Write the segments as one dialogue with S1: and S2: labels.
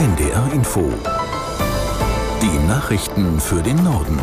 S1: NDR Info. Die Nachrichten für den Norden.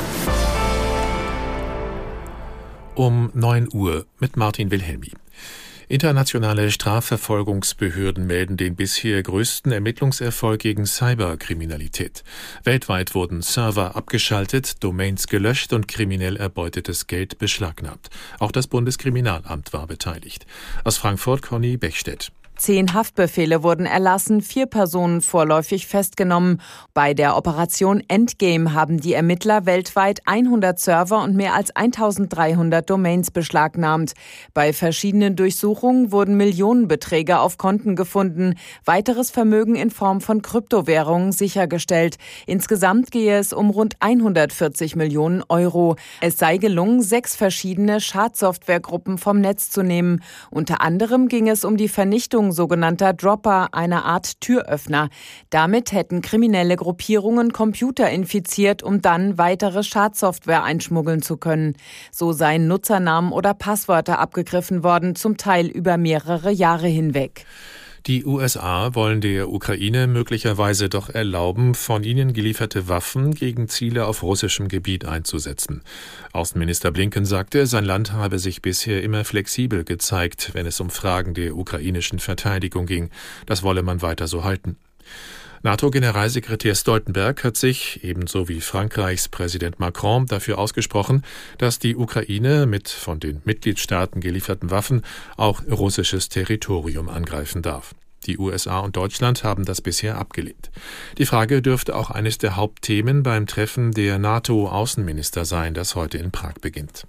S1: Um 9 Uhr mit Martin Wilhelmi. Internationale Strafverfolgungsbehörden melden den bisher größten Ermittlungserfolg gegen Cyberkriminalität. Weltweit wurden Server abgeschaltet, Domains gelöscht und kriminell erbeutetes Geld beschlagnahmt. Auch das Bundeskriminalamt war beteiligt. Aus Frankfurt Conny Bechstedt.
S2: 10 Haftbefehle wurden erlassen, 4 Personen vorläufig festgenommen. Bei der Operation Endgame haben die Ermittler weltweit 100 Server und mehr als 1300 Domains beschlagnahmt. Bei verschiedenen Durchsuchungen wurden Millionenbeträge auf Konten gefunden, weiteres Vermögen in Form von Kryptowährungen sichergestellt. Insgesamt gehe es um rund 140 Millionen Euro. Es sei gelungen, 6 verschiedene Schadsoftwaregruppen vom Netz zu nehmen. Unter anderem ging es um die Vernichtung sogenannter Dropper, eine Art Türöffner. Damit hätten kriminelle Gruppierungen Computer infiziert, um dann weitere Schadsoftware einschmuggeln zu können. So seien Nutzernamen oder Passwörter abgegriffen worden, zum Teil über mehrere Jahre hinweg.
S3: Die USA wollen der Ukraine möglicherweise doch erlauben, von ihnen gelieferte Waffen gegen Ziele auf russischem Gebiet einzusetzen. Außenminister Blinken sagte, sein Land habe sich bisher immer flexibel gezeigt, wenn es um Fragen der ukrainischen Verteidigung ging. Das wolle man weiter so halten. NATO-Generalsekretär Stoltenberg hat sich, ebenso wie Frankreichs Präsident Macron, dafür ausgesprochen, dass die Ukraine mit von den Mitgliedstaaten gelieferten Waffen auch russisches Territorium angreifen darf. Die USA und Deutschland haben das bisher abgelehnt. Die Frage dürfte auch eines der Hauptthemen beim Treffen der NATO-Außenminister sein, das heute in Prag beginnt.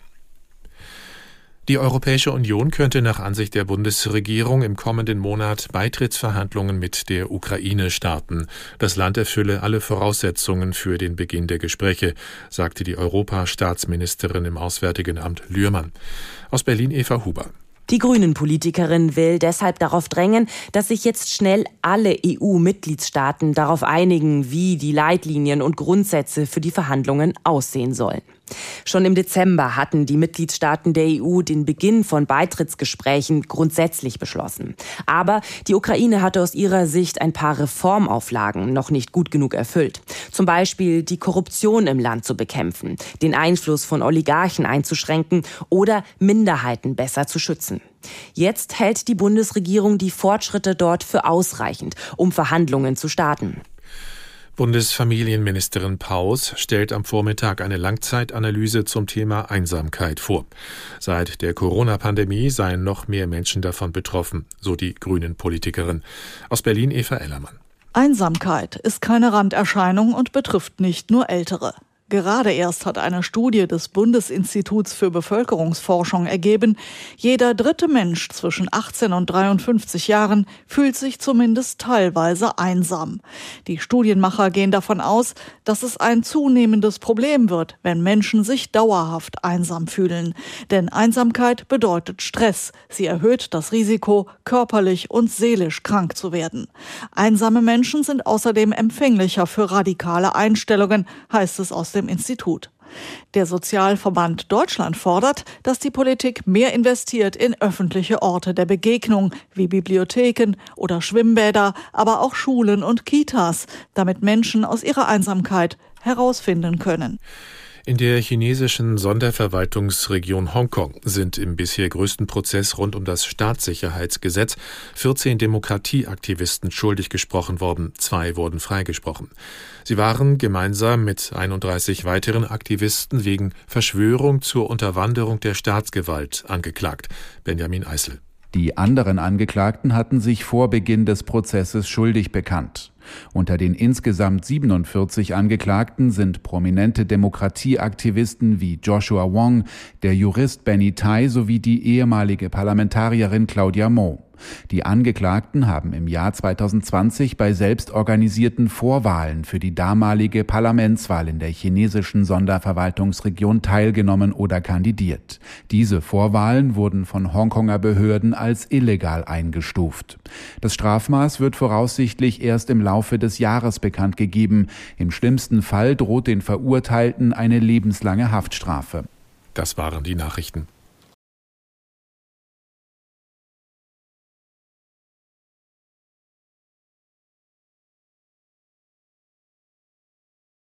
S3: Die Europäische Union könnte nach Ansicht der Bundesregierung im kommenden Monat Beitrittsverhandlungen mit der Ukraine starten. Das Land erfülle alle Voraussetzungen für den Beginn der Gespräche, sagte die Europastaatsministerin im Auswärtigen Amt Lührmann. Aus Berlin Eva Huber.
S4: Die Grünen-Politikerin will deshalb darauf drängen, dass sich jetzt schnell alle EU-Mitgliedstaaten darauf einigen, wie die Leitlinien und Grundsätze für die Verhandlungen aussehen sollen. Schon im Dezember hatten die Mitgliedstaaten der EU den Beginn von Beitrittsgesprächen grundsätzlich beschlossen. Aber die Ukraine hatte aus ihrer Sicht ein paar Reformauflagen noch nicht gut genug erfüllt. Zum Beispiel die Korruption im Land zu bekämpfen, den Einfluss von Oligarchen einzuschränken oder Minderheiten besser zu schützen. Jetzt hält die Bundesregierung die Fortschritte dort für ausreichend, um Verhandlungen zu starten.
S3: Bundesfamilienministerin Paus stellt am Vormittag eine Langzeitanalyse zum Thema Einsamkeit vor. Seit der Corona-Pandemie seien noch mehr Menschen davon betroffen, so die Grünen-Politikerin. Aus Berlin Eva Ellermann.
S5: Einsamkeit ist keine Randerscheinung und betrifft nicht nur Ältere. Gerade erst hat eine Studie des Bundesinstituts für Bevölkerungsforschung ergeben, jeder 3. Mensch zwischen 18 und 53 Jahren fühlt sich zumindest teilweise einsam. Die Studienmacher gehen davon aus, dass es ein zunehmendes Problem wird, wenn Menschen sich dauerhaft einsam fühlen. Denn Einsamkeit bedeutet Stress. Sie erhöht das Risiko, körperlich und seelisch krank zu werden. Einsame Menschen sind außerdem empfänglicher für radikale Einstellungen, heißt es aus dem Institut. Der Sozialverband Deutschland fordert, dass die Politik mehr investiert in öffentliche Orte der Begegnung, wie Bibliotheken oder Schwimmbäder, aber auch Schulen und Kitas, damit Menschen aus ihrer Einsamkeit herausfinden können.
S3: In der chinesischen Sonderverwaltungsregion Hongkong sind im bisher größten Prozess rund um das Staatssicherheitsgesetz 14 Demokratieaktivisten schuldig gesprochen worden. 2 wurden freigesprochen. Sie waren gemeinsam mit 31 weiteren Aktivisten wegen Verschwörung zur Unterwanderung der Staatsgewalt angeklagt. Benjamin Eisel.
S6: Die anderen Angeklagten hatten sich vor Beginn des Prozesses schuldig bekannt. Unter den insgesamt 47 Angeklagten sind prominente Demokratieaktivisten wie Joshua Wong, der Jurist Benny Tai sowie die ehemalige Parlamentarierin Claudia Mo. Die Angeklagten haben im Jahr 2020 bei selbstorganisierten Vorwahlen für die damalige Parlamentswahl in der chinesischen Sonderverwaltungsregion teilgenommen oder kandidiert. Diese Vorwahlen wurden von Hongkonger Behörden als illegal eingestuft. Das Strafmaß wird voraussichtlich erst im Laufe des Jahres bekannt gegeben. Im schlimmsten Fall droht den Verurteilten eine lebenslange Haftstrafe.
S3: Das waren die Nachrichten.